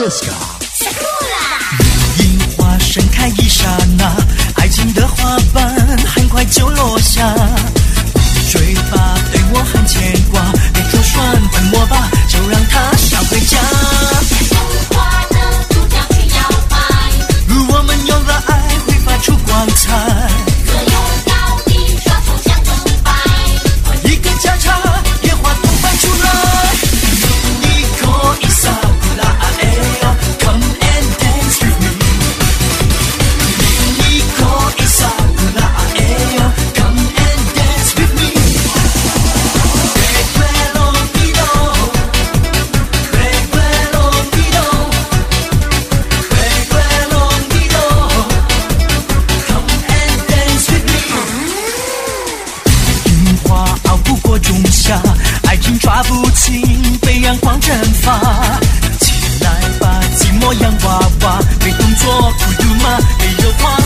Let's go。樱花盛开一刹那，爱情的花瓣很快就落下。追吧，对我很牵挂，别周旋等我吧，就让它上回家。 童话的主角去摇摆， 我们有了爱会发出光彩。 所有要你抓住像钟摆， 一个交叉，野花都翻出来。一口一撒布拉哎呦 ，Come and dance with me。一口一撒布拉哎呦 ，Come and dance with me。樱花熬不过仲夏，爱情抓不紧，被阳光蒸发。起来吧，寂寞洋娃娃，没动作，不嘟嘛，没有话。